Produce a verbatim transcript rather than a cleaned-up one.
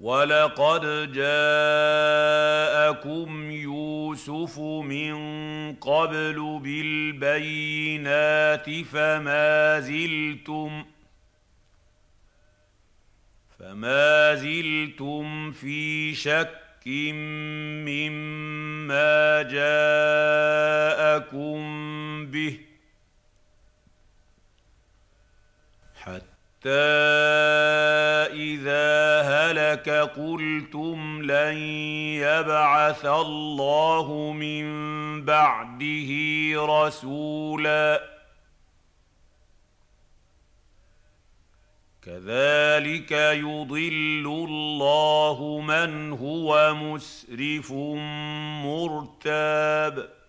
وَلَقَدْ جَاءَكُمْ يُوسُفُ مِن قَبْلُ بِالْبَيِّنَاتِ فَمَا زِلْتُمْ فَمَا زِلْتُمْ فِي شَكٍّ مِّمَّا جَاءَكُم بِهِ حَتَّىٰ إِذَا هَلَكَ قُلْتُمْ لَن يَبْعَثَ اللَّهُ مِن بَعْدِهِ رَسُولًا كَذَٰلِكَ يُضِلُّ اللَّهُ مَنْ هُوَ مُسْرِفٌ مُّرْتَابٌ